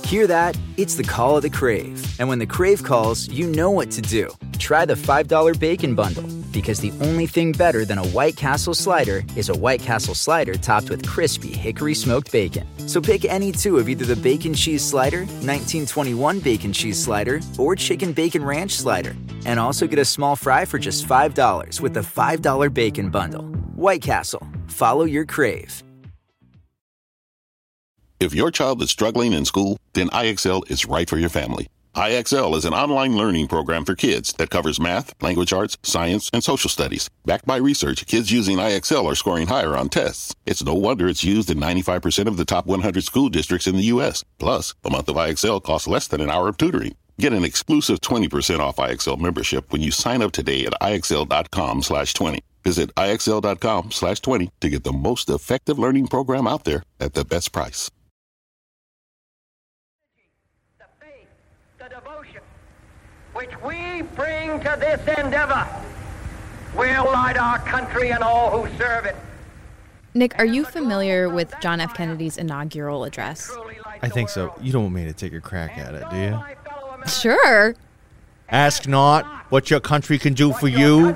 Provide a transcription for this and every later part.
Hear that? It's the call of the Crave. And when the Crave calls, you know what to do. Try the $5 Bacon Bundle, because the only thing better than a White Castle slider is a White Castle slider topped with crispy hickory smoked bacon. So pick any two of either the Bacon Cheese Slider, 1921 Bacon Cheese Slider, or Chicken Bacon Ranch Slider. And also get a small fry for just $5 with the $5 Bacon Bundle. White Castle. Follow your Crave. If your child is struggling in school, then IXL is right for your family. IXL is an online learning program for kids that covers math, language arts, science, and social studies. Backed by research, kids using IXL are scoring higher on tests. It's no wonder it's used in 95% of the top 100 school districts in the U.S. Plus, a month of IXL costs less than an hour of tutoring. Get an exclusive 20% off IXL membership when you sign up today at IXL.com/20. Visit IXL.com/20 to get the most effective learning program out there at the best price. Which we bring to this endeavor will light our country and all who serve it. Nick, are you familiar with John F. Kennedy's inaugural address? I think so. You don't want me to take a crack at it, do you? Sure. Ask not what your country can do for you.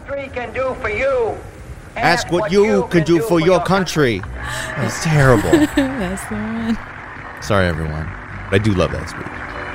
Ask what you can do for your country. That's terrible. That's the one. Sorry, everyone. I do love that speech.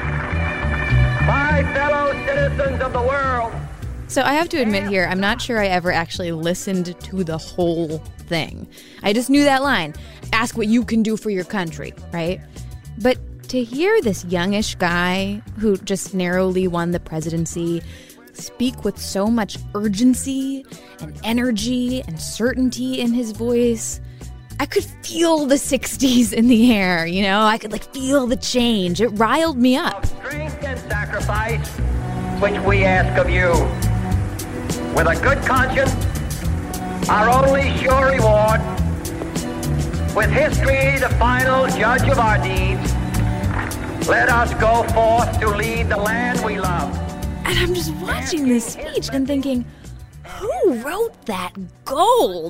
My fellow citizens of the world. So I have to admit here, I'm not sure I ever actually listened to the whole thing. I just knew that line. Ask what you can do for your country, right? But to hear this youngish guy who just narrowly won the presidency speak with so much urgency and energy and certainty in his voice, I could feel the 60s in the air, you know? I could, feel the change. It riled me up. Strength and sacrifice, which we ask of you. With a good conscience, our only sure reward. With history the final judge of our deeds, let us go forth to lead the land we love. And I'm just watching this speech and thinking, who wrote that gold?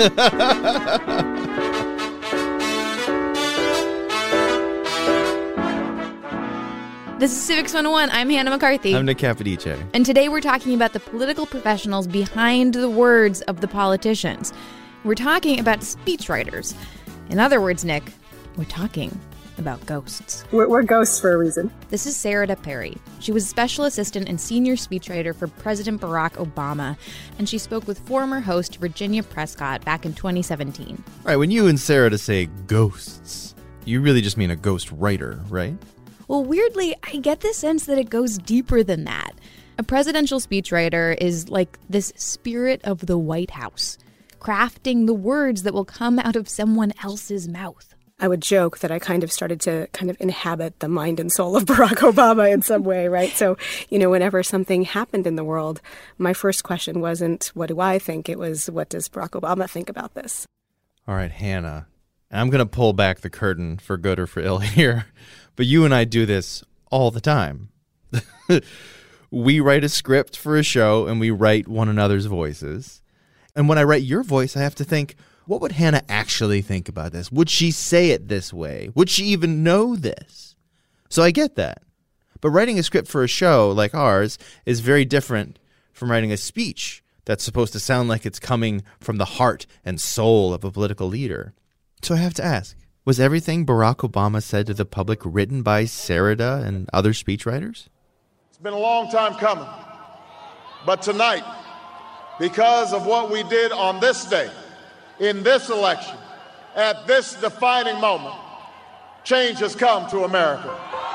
This is Civics 101. I'm Hannah McCarthy. I'm Nick Capodice. And today we're talking about the political professionals behind the words of the politicians. We're talking about speechwriters. In other words, Nick, we're talking about ghosts. We're ghosts for a reason. This is Sarada Perry. She was special assistant and senior speechwriter for President Barack Obama, and she spoke with former host Virginia Prescott back in 2017. All right, when you and Sarada say ghosts, you really just mean a ghost writer, right? Well, weirdly, I get the sense that it goes deeper than that. A presidential speechwriter is like this spirit of the White House, crafting the words that will come out of someone else's mouth. I would joke that I started to inhabit the mind and soul of Barack Obama in some way, right? So, whenever something happened in the world, my first question wasn't, what do I think? It was, what does Barack Obama think about this? All right, Hannah, I'm going to pull back the curtain for good or for ill here, but you and I do this all the time. We write a script for a show and we write one another's voices. And when I write your voice, I have to think, what would Hannah actually think about this? Would she say it this way? Would she even know this? So I get that. But writing a script for a show like ours is very different from writing a speech that's supposed to sound like it's coming from the heart and soul of a political leader. So I have to ask, was everything Barack Obama said to the public written by Sarada and other speechwriters? It's been a long time coming. But tonight, because of what we did on this day, in this election, at this defining moment, change has come to America.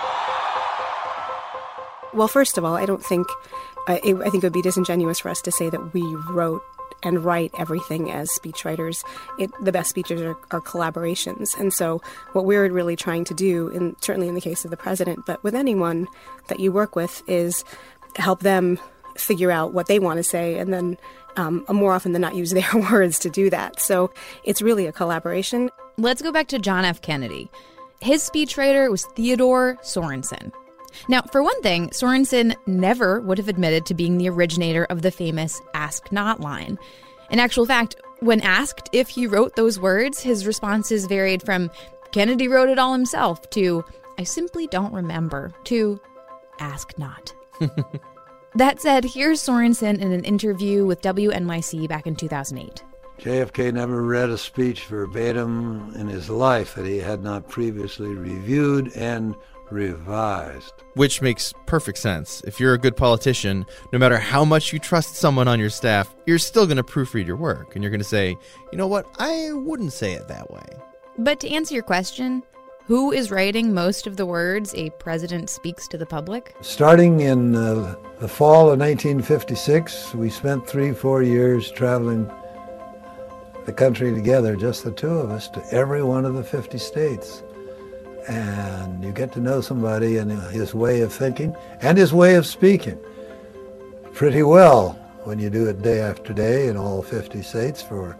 Well, first of all, I don't think, I think it would be disingenuous for us to say that we wrote and write everything as speechwriters. The best speeches are collaborations. And so what we're really trying to do, and certainly in the case of the president, but with anyone that you work with, is help them figure out what they want to say and then more often than not use their words to do that. So it's really a collaboration. Let's go back to John F. Kennedy. His speechwriter was Theodore Sorensen. Now, for one thing, Sorensen never would have admitted to being the originator of the famous Ask Not line. In actual fact, when asked if he wrote those words, his responses varied from, Kennedy wrote it all himself, to, I simply don't remember. 2, ask not. That said, here's Sorensen in an interview with WNYC back in 2008. JFK never read a speech verbatim in his life that he had not previously reviewed and revised. Which makes perfect sense. If you're a good politician, no matter how much you trust someone on your staff, you're still going to proofread your work. And you're going to say, you know what, I wouldn't say it that way. But to answer your question, who is writing most of the words a president speaks to the public? Starting in the fall of 1956, we spent 3-4 years traveling the country together, just the two of us, to every one of the 50 states. And you get to know somebody and his way of thinking and his way of speaking pretty well when you do it day after day in all 50 states for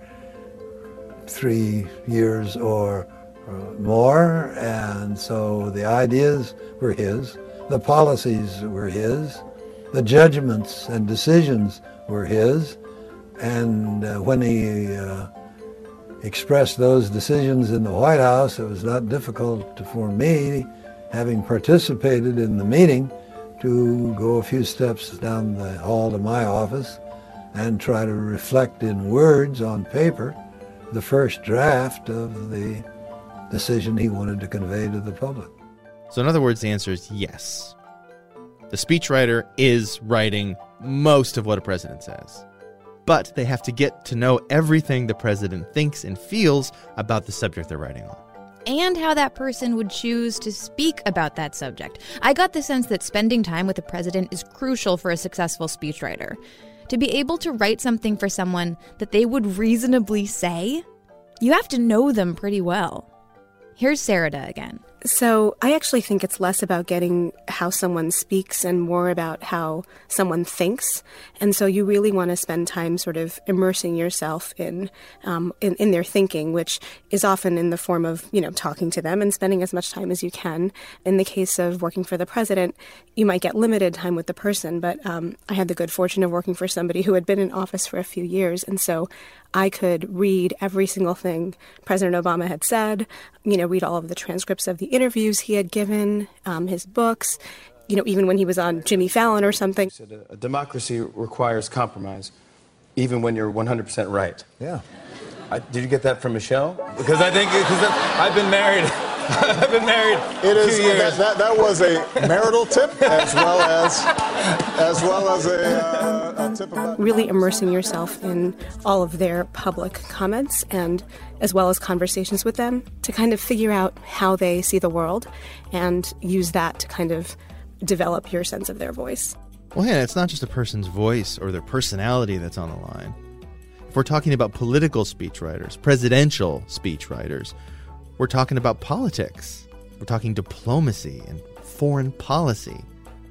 3 years or more. And so the ideas were his, the policies were his, the judgments and decisions were his. And when he expressed those decisions in the White House, it was not difficult for me, having participated in the meeting, to go a few steps down the hall to my office and try to reflect in words on paper the first draft of the decision he wanted to convey to the public. So in other words, the answer is yes. The speechwriter is writing most of what a president says. But they have to get to know everything the president thinks and feels about the subject they're writing on. And how that person would choose to speak about that subject. I got the sense that spending time with the president is crucial for a successful speechwriter. To be able to write something for someone that they would reasonably say, you have to know them pretty well. Here's Sarada again. So I actually think it's less about getting how someone speaks and more about how someone thinks. And so you really want to spend time sort of immersing yourself in their thinking, which is often in the form of, talking to them and spending as much time as you can. In the case of working for the president, you might get limited time with the person, but I had the good fortune of working for somebody who had been in office for a few years. And so I could read every single thing President Obama had said, read all of the transcripts of the interviews he had given, his books, even when he was on Jimmy Fallon or something. He said, a democracy requires compromise, even when you're 100% right. Yeah. Did you get that from Michelle? Because I've been married. I've been married It 2 years. That was a marital tip as well as a tip about really immersing yourself in all of their public comments and as well as conversations with them to kind of figure out how they see the world and use that to kind of develop your sense of their voice. Well, Hannah, it's not just a person's voice or their personality that's on the line. If we're talking about political speechwriters, presidential speechwriters, we're talking about politics. We're talking diplomacy and foreign policy.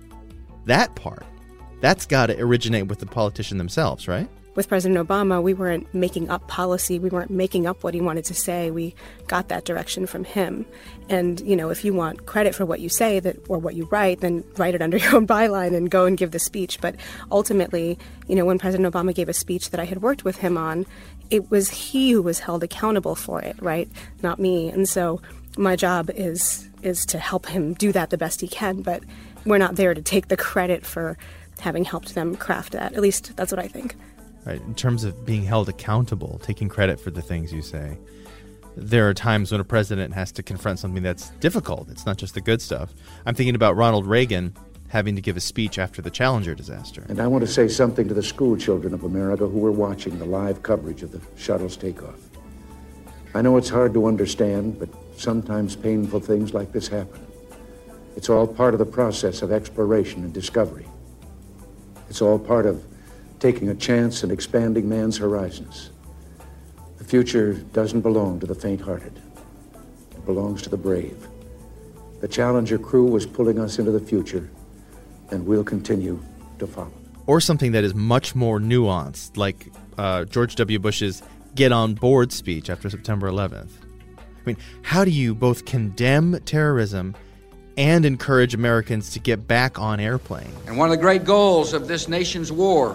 That part, that's got to originate with the politician themselves, right? With President Obama, we weren't making up policy. We weren't making up what he wanted to say. We got that direction from him. And, if you want credit for what you say or what you write, then write it under your own byline and go and give the speech. But ultimately, when President Obama gave a speech that I had worked with him on, it was he who was held accountable for it, right? Not me. And so my job is to help him do that the best he can. But we're not there to take the credit for having helped them craft that. At least that's what I think. Right. In terms of being held accountable, taking credit for the things you say, there are times when a president has to confront something that's difficult. It's not just the good stuff. I'm thinking about Ronald Reagan having to give a speech after the Challenger disaster. And I want to say something to the school children of America who were watching the live coverage of the shuttle's takeoff. I know it's hard to understand, but sometimes painful things like this happen. It's all part of the process of exploration and discovery. It's all part of taking a chance and expanding man's horizons. The future doesn't belong to the faint-hearted. It belongs to the brave. The Challenger crew was pulling us into the future, and we'll continue to follow. Or something that is much more nuanced, like George W. Bush's get on board speech after September 11th. I mean, how do you both condemn terrorism and encourage Americans to get back on airplanes? And one of the great goals of this nation's war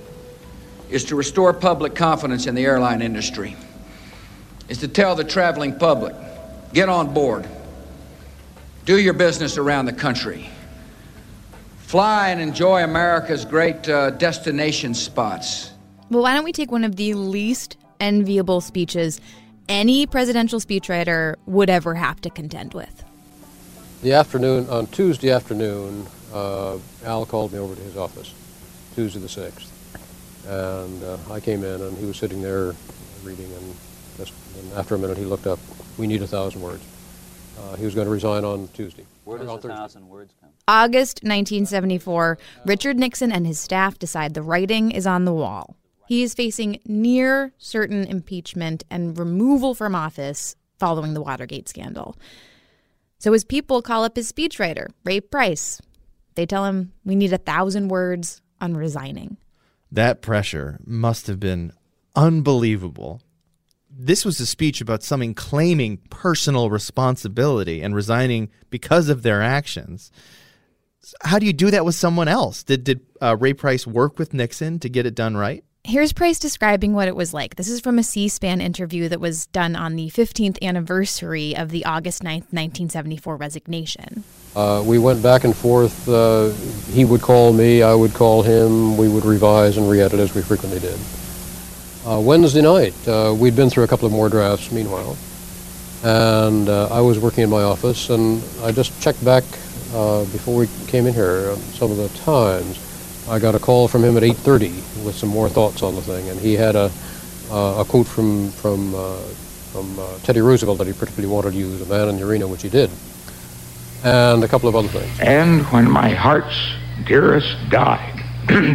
is to restore public confidence in the airline industry, is to tell the traveling public, get on board. Do your business around the country. Fly and enjoy America's great destination spots. Well, why don't we take one of the least enviable speeches any presidential speechwriter would ever have to contend with? On Tuesday afternoon, Al called me over to his office, Tuesday the 6th. And I came in, and he was sitting there reading, and after a minute he looked up. We need 1,000 words. He was going to resign on Tuesday. Where does 1,000 words come? August 1974, Richard Nixon and his staff decide the writing is on the wall. He is facing near certain impeachment and removal from office following the Watergate scandal. So his people call up his speechwriter, Ray Price. They tell him, we need 1,000 words on resigning. That pressure must have been unbelievable. This was a speech about someone claiming personal responsibility and resigning because of their actions. How do you do that with someone else? Did Ray Price work with Nixon to get it done right? Here's Price describing what it was like. This is from a C-SPAN interview that was done on the 15th anniversary of the August 9th, 1974 resignation. We went back and forth. He would call me, I would call him. We would revise and re-edit as we frequently did. Wednesday night, we'd been through a couple of more drafts meanwhile. And I was working in my office, and I just checked back before we came in here some of the times. I got a call from him at 8:30 with some more thoughts on the thing, and he had a quote from Teddy Roosevelt that he particularly wanted to use, "A man in the arena," which he did, and a couple of other things. And when my heart's dearest died,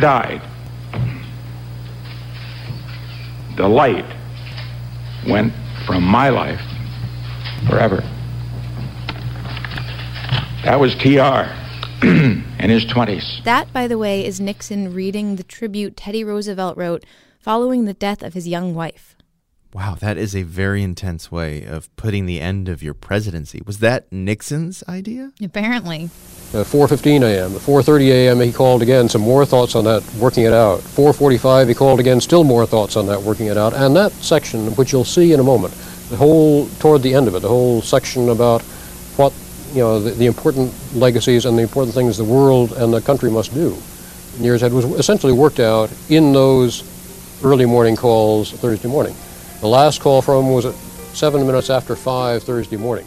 the light went from my life forever. That was T.R. in his 20s. That, by the way, is Nixon reading the tribute Teddy Roosevelt wrote following the death of his young wife. Wow, that is a very intense way of putting the end of your presidency. Was that Nixon's idea? Apparently. 4:15 a.m. At 4:30 a.m. he called again, some more thoughts on that, working it out. 4:45 he called again, still more thoughts on that, working it out. And that section, which you'll see in a moment, toward the end of it, the whole section about what, the important legacies and the important things the world and the country must do in years ahead was essentially worked out in those early morning calls Thursday morning. The last call from him was at 7 minutes after 5 Thursday morning.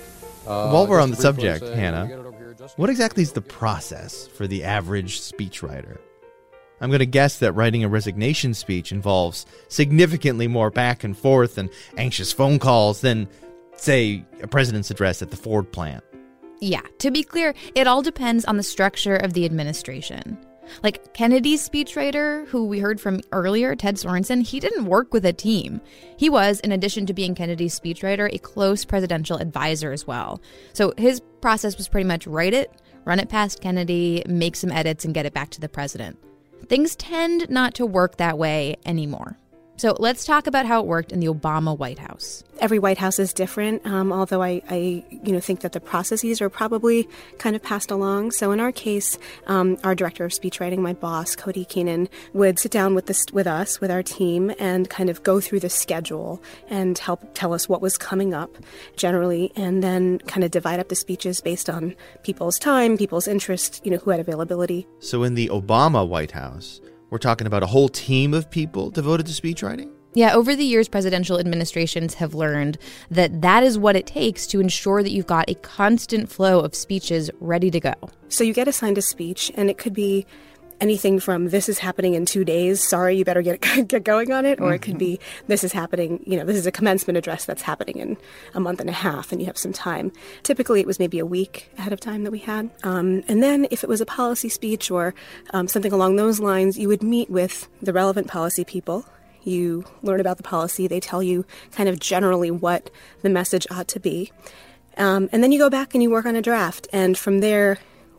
While we're on the subject, Hannah, what exactly is the process for the average speechwriter? I'm going to guess that writing a resignation speech involves significantly more back and forth and anxious phone calls than, say, a president's address at the Ford plant. Yeah, to be clear, it all depends on the structure of the administration. Like Kennedy's speechwriter, who we heard from earlier, Ted Sorensen, he didn't work with a team. He was, in addition to being Kennedy's speechwriter, a close presidential advisor as well. So his process was pretty much write it, run it past Kennedy, make some edits, and get it back to the president. Things tend not to work that way anymore. So let's talk about how it worked in the Obama White House. Every White House is different, although I think that the processes are probably kind of passed along. So in our case, our director of speechwriting, my boss, Cody Keenan, would sit down with us, with our team, and kind of go through the schedule and help tell us what was coming up generally, and then kind of divide up the speeches based on people's time, people's interest, who had availability. So in the Obama White House, we're talking about a whole team of people devoted to speechwriting? Yeah, over the years, presidential administrations have learned that is what it takes to ensure that you've got a constant flow of speeches ready to go. So you get assigned a speech, and it could be anything from "this is happening in 2 days, sorry, you better get going on it," or it could be "this is happening, this is a commencement address that's happening in a month and a half, and you have some time." Typically, it was maybe a week ahead of time that we had. And then if it was a policy speech or something along those lines, you would meet with the relevant policy people. You learn about the policy. They tell you kind of generally what the message ought to be. And then you go back and you work on a draft. And from there,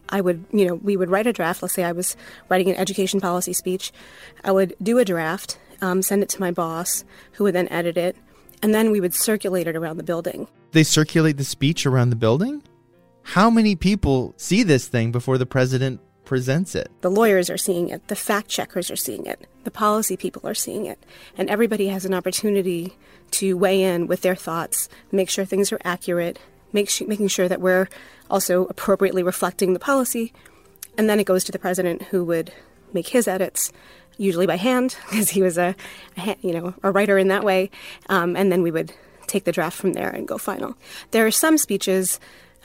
we would write a draft. Let's say I was writing an education policy speech. I would do a draft, send it to my boss, who would then edit it, and then we would circulate it around the building. They circulate the speech around the building? How many people see this thing before the president presents it? The lawyers are seeing it. The fact checkers are seeing it. The policy people are seeing it. And everybody has an opportunity to weigh in with their thoughts, make sure things are accurate, making sure that we're also appropriately reflecting the policy. And then it goes to the president, who would make his edits, usually by hand, because he was a writer in that way. And then we would take the draft from there and go final. There are some speeches,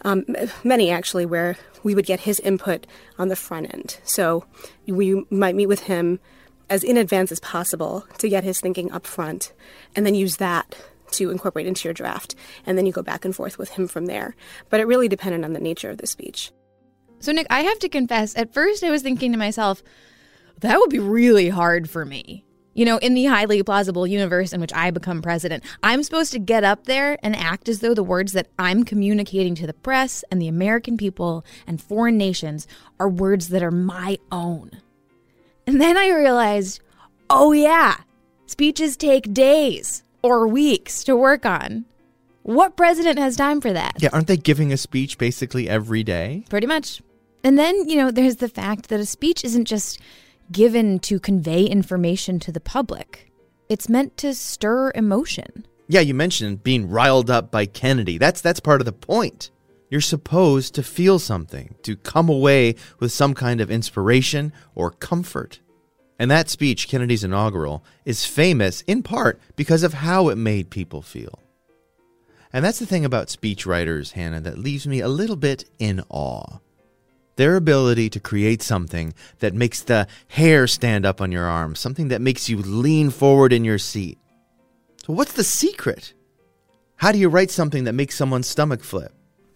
many actually, where we would get his input on the front end. So we might meet with him as in advance as possible to get his thinking up front, and then use that to incorporate into your draft. And then you go back and forth with him from there. But it really depended on the nature of the speech. So, Nick, I have to confess, at first I was thinking to myself, that would be really hard for me. You know, in the highly plausible universe in which I become president, I'm supposed to get up there and act as though the words that I'm communicating to the press and the American people and foreign nations are words that are my own. And then I realized, oh yeah, speeches take days or weeks to work on. What president has time for that? Yeah, aren't they giving a speech basically every day? Pretty much. And then, there's the fact that a speech isn't just given to convey information to the public. It's meant to stir emotion. Yeah, you mentioned being riled up by Kennedy. That's part of the point. You're supposed to feel something, to come away with some kind of inspiration or comfort. And that speech, Kennedy's inaugural, is famous in part because of how it made people feel. And that's the thing about speechwriters, Hannah, that leaves me a little bit in awe. Their ability to create something that makes the hair stand up on your arm, something that makes you lean forward in your seat. So what's the secret? How do you write something that makes someone's stomach flip?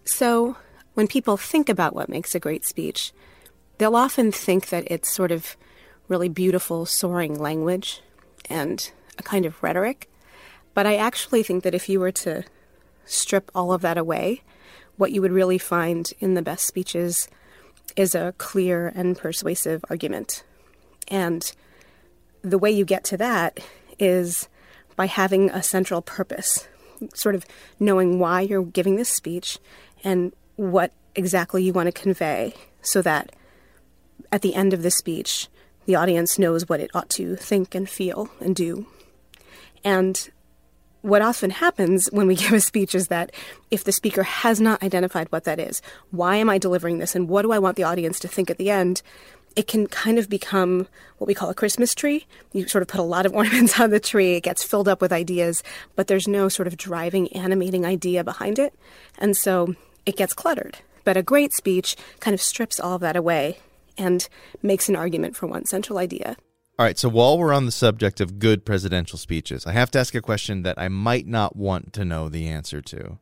So when people think about what makes a great speech, they'll often think that it's sort of really beautiful, soaring language and a kind of rhetoric. But I actually think that if you were to strip all of that away, what you would really find in the best speeches is a clear and persuasive argument. And the way you get to that is by having a central purpose, sort of knowing why you're giving this speech and what exactly you want to convey, so that at the end of the speech, the audience knows what it ought to think and feel and do. And what often happens when we give a speech is that if the speaker has not identified what that is, why am I delivering this, and what do I want the audience to think at the end, it can kind of become what we call a Christmas tree. You sort of put a lot of ornaments on the tree, it gets filled up with ideas, but there's no sort of driving, animating idea behind it. And so it gets cluttered. But a great speech kind of strips all of that away and makes an argument for one central idea. All right, so while we're on the subject of good presidential speeches, I have to ask a question that I might not want to know the answer to.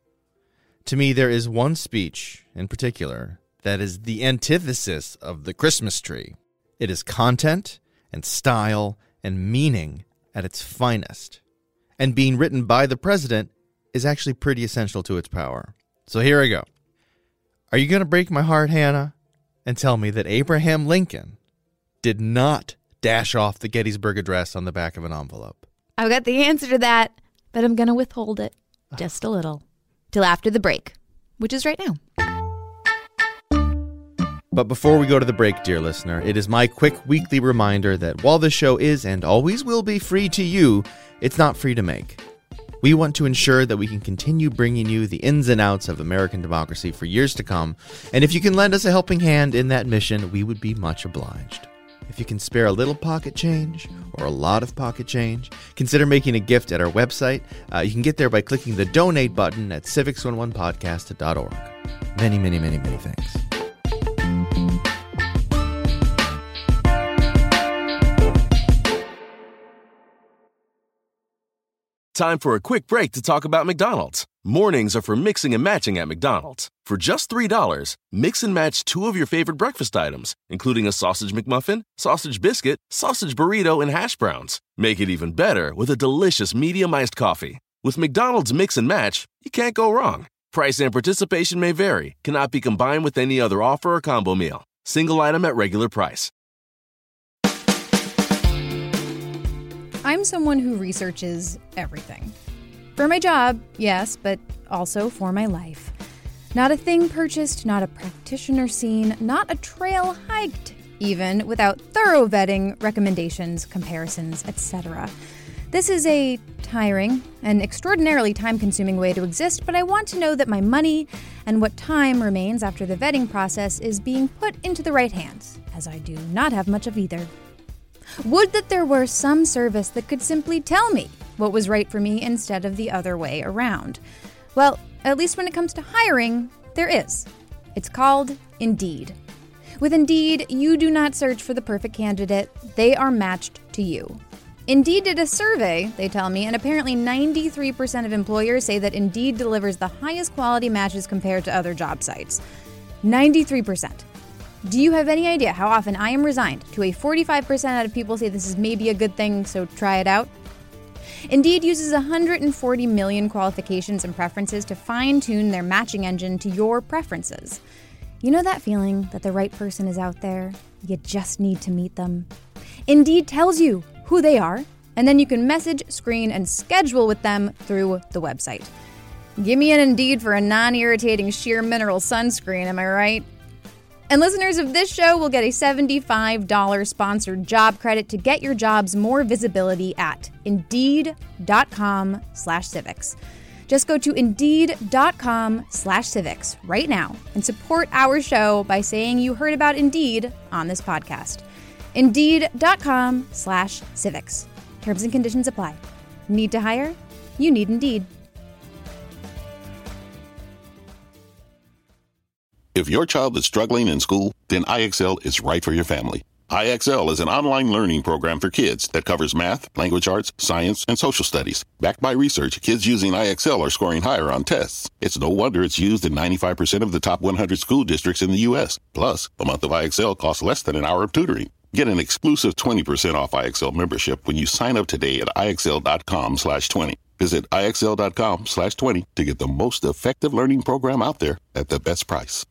To me, there is one speech in particular that is the antithesis of the Christmas tree. It is content and style and meaning at its finest. And being written by the president is actually pretty essential to its power. So here I go. Are you going to break my heart, Hannah, and tell me that Abraham Lincoln did not dash off the Gettysburg Address on the back of an envelope? I've got the answer to that, but I'm going to withhold it just a little till after the break, which is right now. But before we go to the break, dear listener, it is my quick weekly reminder that while this show is and always will be free to you, it's not free to make. We want to ensure that we can continue bringing you the ins and outs of American democracy for years to come, and if you can lend us a helping hand in that mission, we would be much obliged. If you can spare a little pocket change or a lot of pocket change, consider making a gift at our website. You can get there by clicking the donate button at civics11podcast.org. Many, many, many, many thanks. Time for a quick break to talk about McDonald's. Mornings are for mixing and matching at McDonald's. For just $3, mix and match 2 of your favorite breakfast items, including a sausage McMuffin, sausage biscuit, sausage burrito, and hash browns. Make it even better with a delicious medium iced coffee. With McDonald's Mix and Match, you can't go wrong. Price and participation may vary, cannot be combined with any other offer or combo meal. Single item at regular price. I'm someone who researches everything. For my job, yes, but also for my life. Not a thing purchased, not a practitioner seen, not a trail hiked, even, without thorough vetting, recommendations, comparisons, etc. This is a tiring and extraordinarily time-consuming way to exist, but I want to know that my money and what time remains after the vetting process is being put into the right hands, as I do not have much of either. Would that there were some service that could simply tell me what was right for me instead of the other way around. Well, at least when it comes to hiring, there is. It's called Indeed. With Indeed, you do not search for the perfect candidate. They are matched to you. Indeed did a survey, they tell me, and apparently 93% of employers say that Indeed delivers the highest quality matches compared to other job sites. 93%. Do you have any idea how often I am resigned to a 45% out of people say this is maybe a good thing, so try it out? Indeed uses 140 million qualifications and preferences to fine-tune their matching engine to your preferences. You know that feeling that the right person is out there? You just need to meet them. Indeed tells you who they are, and then you can message, screen, and schedule with them through the website. Give me an Indeed for a non-irritating sheer mineral sunscreen, am I right? And listeners of this show will get a $75 sponsored job credit to get your jobs more visibility at Indeed.com/civics. Just go to Indeed.com/civics right now and support our show by saying you heard about Indeed on this podcast. Indeed.com/civics. Terms and conditions apply. Need to hire? You need Indeed. If your child is struggling in school, then IXL is right for your family. IXL is an online learning program for kids that covers math, language arts, science, and social studies. Backed by research, kids using IXL are scoring higher on tests. It's no wonder it's used in 95% of the top 100 school districts in the U.S. Plus, a month of IXL costs less than an hour of tutoring. Get an exclusive 20% off IXL membership when you sign up today at IXL.com/20. Visit IXL.com/20 to get the most effective learning program out there at the best price.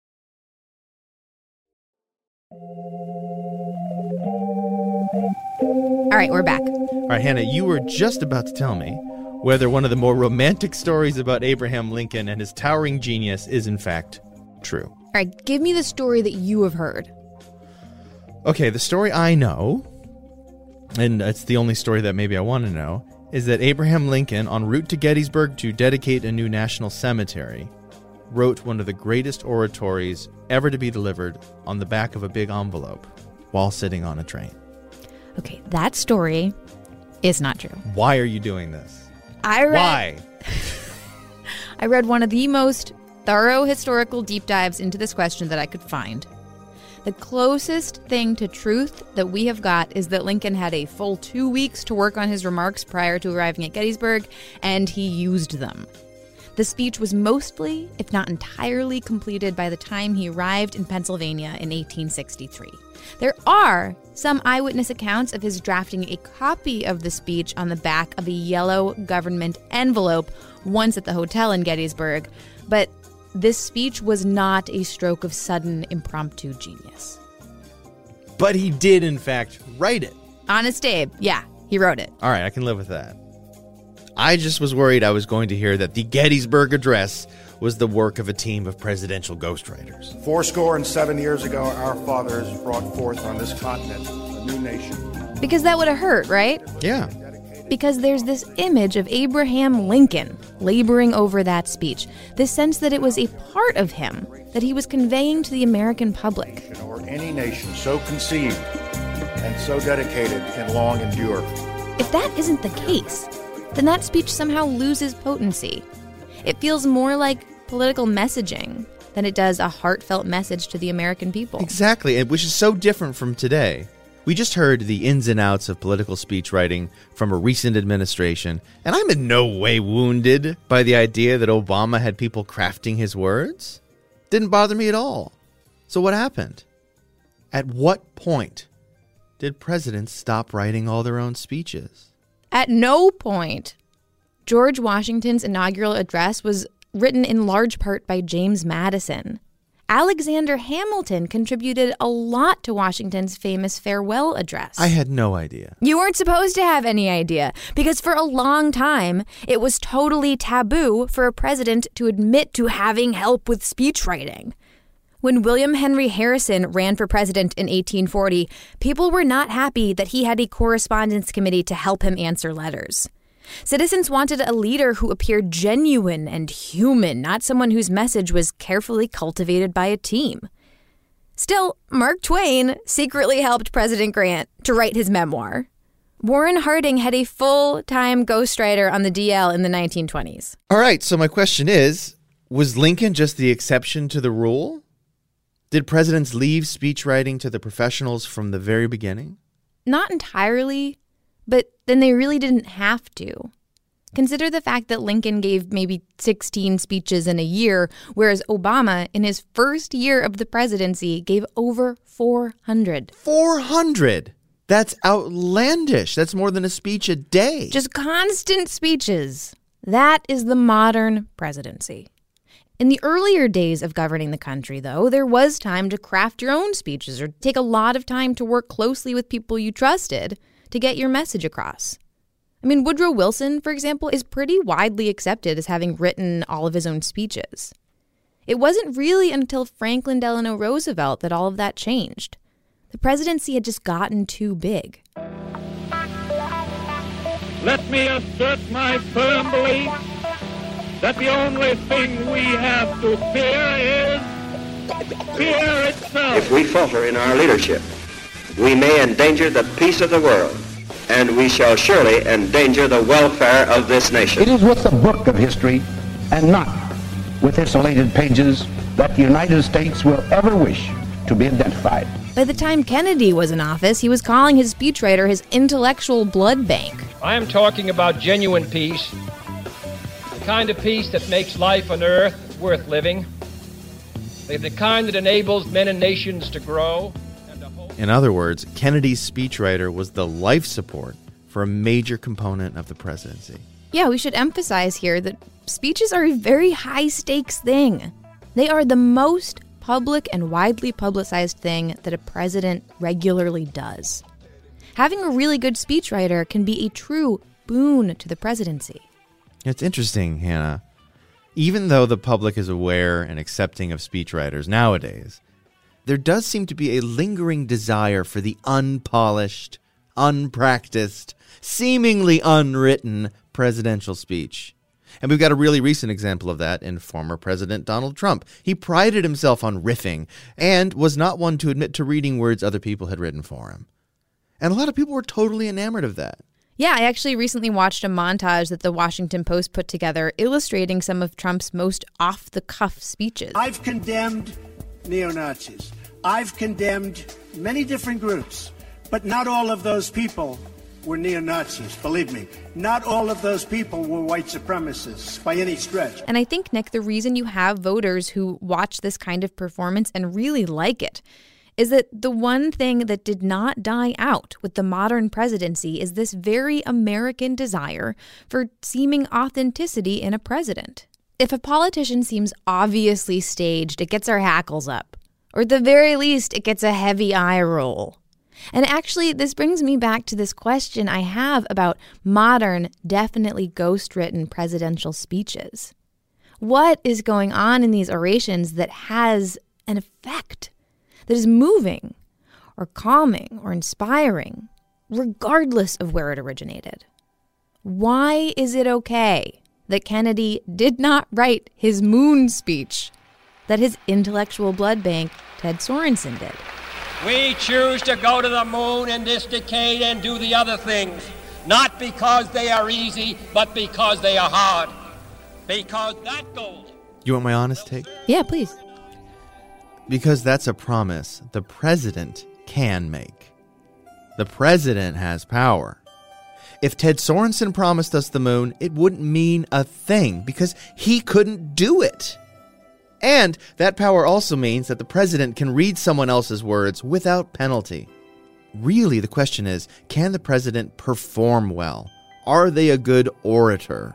All right, we're back. All right, Hannah, you were just about to tell me whether one of the more romantic stories about Abraham Lincoln and his towering genius is in fact true. All right, give me the story that you have heard. Okay, the story I know, and it's the only story that maybe I want to know, is that Abraham Lincoln, en route to Gettysburg to dedicate a new national cemetery, wrote one of the greatest oratories ever to be delivered on the back of a big envelope while sitting on a train. Okay, that story is not true. Why are you doing this? Why? I read one of the most thorough historical deep dives into this question that I could find. The closest thing to truth that we have got is that Lincoln had a full 2 weeks to work on his remarks prior to arriving at Gettysburg, and he used them. The speech was mostly, if not entirely, completed by the time he arrived in Pennsylvania in 1863. There are some eyewitness accounts of his drafting a copy of the speech on the back of a yellow government envelope once at the hotel in Gettysburg, but this speech was not a stroke of sudden impromptu genius. But he did, in fact, write it. Honest Abe, yeah, he wrote it. All right, I can live with that. I just was worried I was going to hear that the Gettysburg Address was the work of a team of presidential ghostwriters. 77 years ago, our fathers brought forth on this continent a new nation. Because that would have hurt, right? Yeah. Because there's this image of Abraham Lincoln laboring over that speech, this sense that it was a part of him that he was conveying to the American public. Or any nation so conceived and so dedicated can long endure. If that isn't the case, then that speech somehow loses potency. It feels more like political messaging than it does a heartfelt message to the American people. Exactly, which is so different from today. We just heard the ins and outs of political speech writing from a recent administration, and I'm in no way wounded by the idea that Obama had people crafting his words. Didn't bother me at all. So what happened? At what point did presidents stop writing all their own speeches? At no point. George Washington's inaugural address was written in large part by James Madison. Alexander Hamilton contributed a lot to Washington's famous farewell address. I had no idea. You weren't supposed to have any idea, because for a long time, it was totally taboo for a president to admit to having help with speech writing. When William Henry Harrison ran for president in 1840, people were not happy that he had a correspondence committee to help him answer letters. Citizens wanted a leader who appeared genuine and human, not someone whose message was carefully cultivated by a team. Still, Mark Twain secretly helped President Grant to write his memoir. Warren Harding had a full-time ghostwriter on the DL in the 1920s. All right, so my question is, was Lincoln just the exception to the rule? Did presidents leave speechwriting to the professionals from the very beginning? Not entirely, but then they really didn't have to. Consider the fact that Lincoln gave maybe 16 speeches in a year, whereas Obama, in his first year of the presidency, gave over 400. 400? That's outlandish. That's more than a speech a day. Just constant speeches. That is the modern presidency. In the earlier days of governing the country, though, there was time to craft your own speeches or take a lot of time to work closely with people you trusted to get your message across. I mean, Woodrow Wilson, for example, is pretty widely accepted as having written all of his own speeches. It wasn't really until Franklin Delano Roosevelt that all of that changed. The presidency had just gotten too big. Let me assert my firm belief that the only thing we have to fear is fear itself. If we falter in our leadership, we may endanger the peace of the world, and we shall surely endanger the welfare of this nation. It is with the book of history, and not with its elated pages, that the United States will ever wish to be identified. By the time Kennedy was in office, he was calling his speechwriter his intellectual blood bank. I am talking about genuine peace, the kind of peace that makes life on earth worth living, the kind that enables men and nations to grow. In other words, Kennedy's speechwriter was the life support for a major component of the presidency. Yeah, we should emphasize here that speeches are a very high-stakes thing. They are the most public and widely publicized thing that a president regularly does. Having a really good speechwriter can be a true boon to the presidency. It's interesting, Hannah. Even though the public is aware and accepting of speechwriters nowadays, there does seem to be a lingering desire for the unpolished, unpracticed, seemingly unwritten presidential speech. And we've got a really recent example of that in former President Donald Trump. He prided himself on riffing and was not one to admit to reading words other people had written for him. And a lot of people were totally enamored of that. Yeah, I actually recently watched a montage that the Washington Post put together illustrating some of Trump's most off-the-cuff speeches. I've condemned neo-Nazis. I've condemned many different groups, but not all of those people were neo-Nazis, believe me. Not all of those people were white supremacists by any stretch. And I think, Nick, the reason you have voters who watch this kind of performance and really like it is that the one thing that did not die out with the modern presidency is this very American desire for seeming authenticity in a president. If a politician seems obviously staged, it gets our hackles up. Or at the very least, it gets a heavy eye roll. And actually, this brings me back to this question I have about modern, definitely ghost-written presidential speeches. What is going on in these orations that has an effect, that is moving or calming or inspiring, regardless of where it originated? Why is it okay that Kennedy did not write his moon speech, that his intellectual blood bank, Ted Sorensen, did? We choose to go to the moon in this decade and do the other things, not because they are easy, but because they are hard. Because that goal... You want my honest take? Yeah, please. Because that's a promise the president can make. The president has power. If Ted Sorensen promised us the moon, it wouldn't mean a thing because he couldn't do it. And that power also means that the president can read someone else's words without penalty. Really, the question is, can the president perform well? Are they a good orator?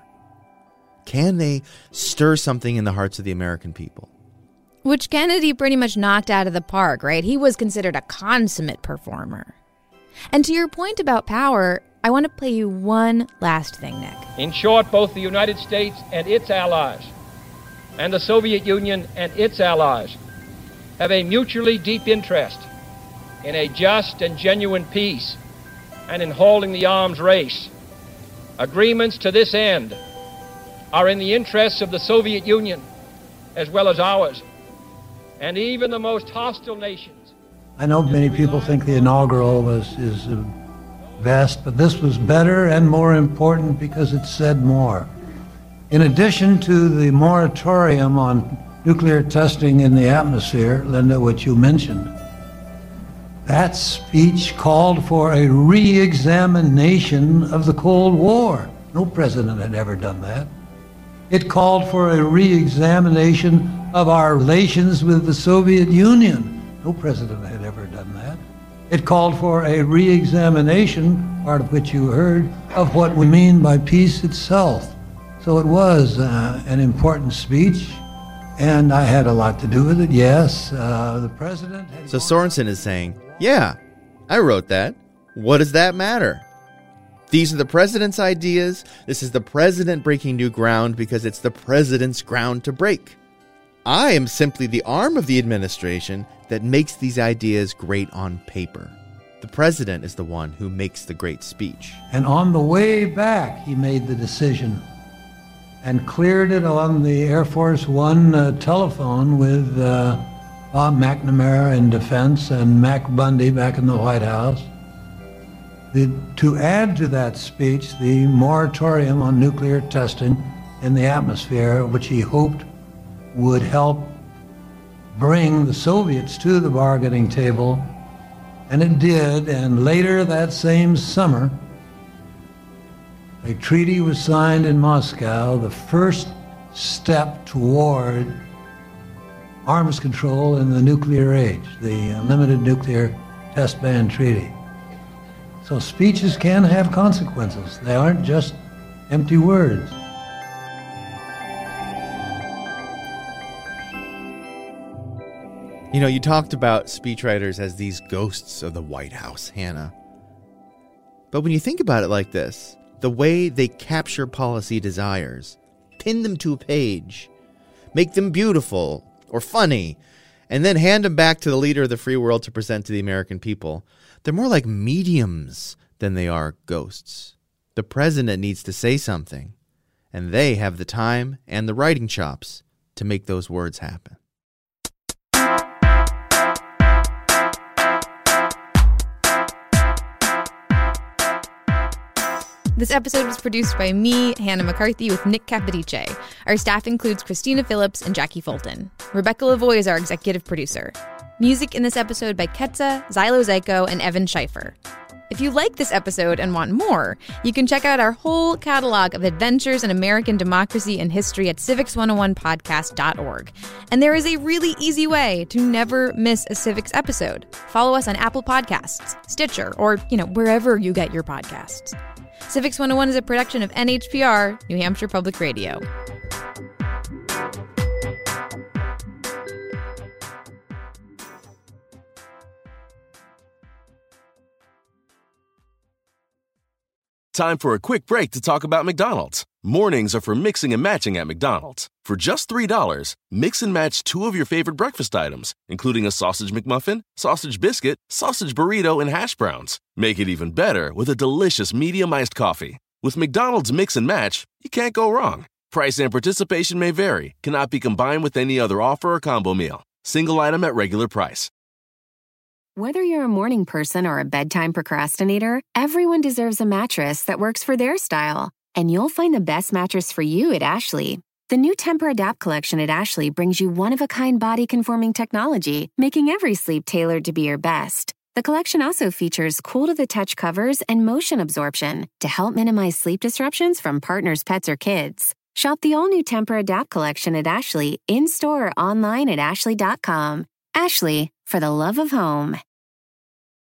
Can they stir something in the hearts of the American people? Which Kennedy pretty much knocked out of the park, right? He was considered a consummate performer. And to your point about power, I want to play you one last thing, Nick. In short, both the United States and its allies, and the Soviet Union and its allies, have a mutually deep interest in a just and genuine peace and in holding the arms race. Agreements to this end are in the interests of the Soviet Union as well as ours, and even the most hostile nations. I know many people think the inaugural is best, but this was better and more important because it said more. In addition to the moratorium on nuclear testing in the atmosphere, Linda, which you mentioned, that speech called for a re-examination of the Cold War. No president had ever done that. It called for a re-examination of our relations with the Soviet Union. No president had ever done that. It called for a re-examination, part of which you heard, of what we mean by peace itself. So it was an important speech, and I had a lot to do with it, yes. The president... So Sorensen is saying, yeah, I wrote that. What does that matter? These are the president's ideas. This is the president breaking new ground because it's the president's ground to break. I am simply the arm of the administration that makes these ideas great on paper. The president is the one who makes the great speech. And on the way back, he made the decision and cleared it on the Air Force One telephone with Bob McNamara in Defense and Mac Bundy back in the White House. To add to that speech, the moratorium on nuclear testing in the atmosphere, which he hoped would help bring the Soviets to the bargaining table, and it did. And later that same summer, a treaty was signed in Moscow, the first step toward arms control in the nuclear age, the Limited Nuclear Test Ban Treaty. So speeches can have consequences. They aren't just empty words. You know, you talked about speechwriters as these ghosts of the White House, Hannah. But when you think about it like this, the way they capture policy desires, pin them to a page, make them beautiful or funny, and then hand them back to the leader of the free world to present to the American people, they're more like mediums than they are ghosts. The president needs to say something, and they have the time and the writing chops to make those words happen. This episode was produced by me, Hannah McCarthy, with Nick Capodice. Our staff includes Christina Phillips and Jackie Fulton. Rebecca Lavoie is our executive producer. Music in this episode by Ketsa, Xylo Zyko, and Evan Scheifer. If you like this episode and want more, you can check out our whole catalog of adventures in American democracy and history at civics101podcast.org. And there is a really easy way to never miss a Civics episode. Follow us on Apple Podcasts, Stitcher, or, wherever you get your podcasts. Civics 101 is a production of NHPR, New Hampshire Public Radio. Time for a quick break to talk about McDonald's. Mornings are for mixing and matching at McDonald's. For just $3, mix and match 2 of your favorite breakfast items, including a sausage McMuffin, sausage biscuit, sausage burrito, and hash browns. Make it even better with a delicious medium iced coffee. With McDonald's Mix and Match, you can't go wrong. Price and participation may vary, cannot be combined with any other offer or combo meal. Single item at regular price. Whether you're a morning person or a bedtime procrastinator, everyone deserves a mattress that works for their style. And you'll find the best mattress for you at Ashley. The new Tempur-Adapt collection at Ashley brings you one-of-a-kind body-conforming technology, making every sleep tailored to be your best. The collection also features cool-to-the-touch covers and motion absorption to help minimize sleep disruptions from partners, pets, or kids. Shop the all-new Tempur-Adapt collection at Ashley, in-store or online at ashley.com. Ashley, for the love of home.